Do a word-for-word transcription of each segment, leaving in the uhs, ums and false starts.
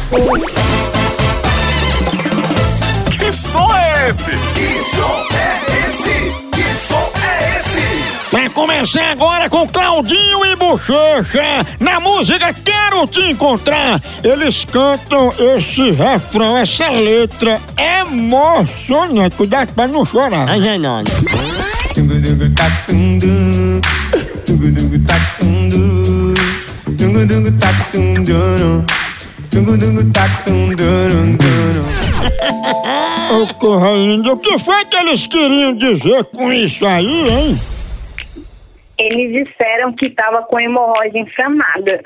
Que som é esse? Que som é esse? Que som é esse? Vai começar agora com Claudinho e Bochecha. Na música Quero Te Encontrar, eles cantam esse refrão, essa letra emocionante. Cuidado pra não chorar. Ai, ai, não. Ô, corra linda, o que foi que eles queriam dizer com isso aí, hein? Eles disseram que tava com hemorroida inflamada.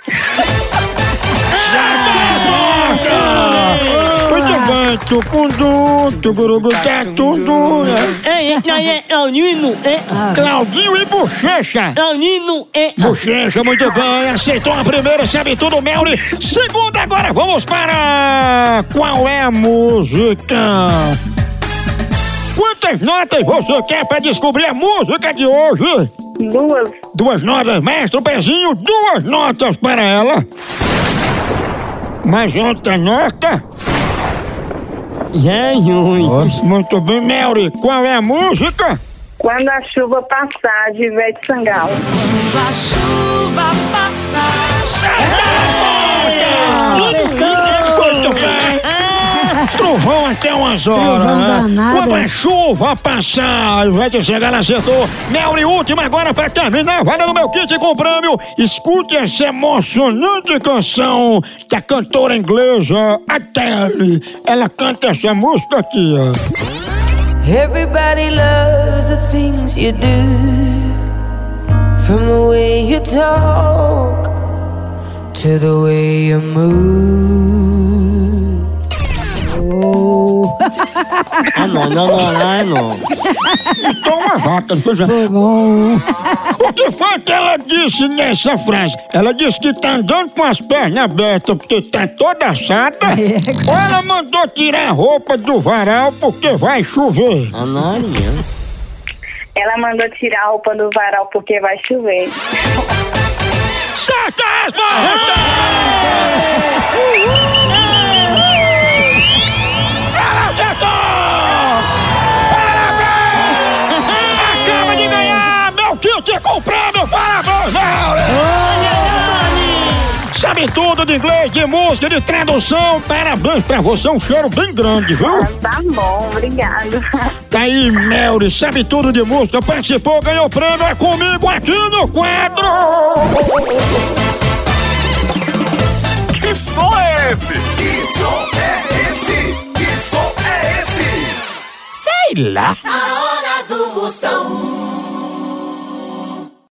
Muito bem, tucundu, tucurugu, tá tudo. Ei, ei, ei, Claudinho, é. Claudinho e Bochecha. Claudinho, é. Bochecha, muito bem, aceitou a primeira, sabe tudo, Melri. Segunda, agora vamos para... Qual é a música? Quantas notas você quer para descobrir a música de hoje? Duas. Duas notas, mestre Pezinho, duas notas para ela. Mais outra nota? Jesus. Muito bem, Melri, qual é a música? Quando a chuva passar, de Ivete Sangalo. Quando a chuva passar. Muito bem. Trovão até umas horas, né? Quando a chuva passar, vai dizer, ela acertou. Melri, última agora pra terminar, vai no meu kit com prêmio. Escute essa emocionante canção da cantora inglesa Adele. Ela canta essa música aqui, ó. Everybody loves the things you do, from the way you talk to the way you move. Ah, não, não, não, não, não. Então uma vaca, não foi já? O que foi que ela disse nessa frase? Ela disse que tá andando com as pernas abertas porque tá toda assada. Ou ela mandou tirar a roupa do varal porque vai chover? Ah, não, não. Ela mandou tirar a roupa do varal porque vai chover. Certa resposta! Ela acertou! Parabéns! Acaba de ganhar meu kit com prêmio! Parabéns, Melri! Sabe tudo de inglês, de música, de tradução. Parabéns pra você, um cheiro bem grande, viu? Ah, tá bom, obrigado. Tá aí, Melri, sabe tudo de música, participou, ganhou prêmio, é comigo aqui no quadro! Que som é esse? Que som é esse? Que som é esse? Sei lá! A hora do Moção.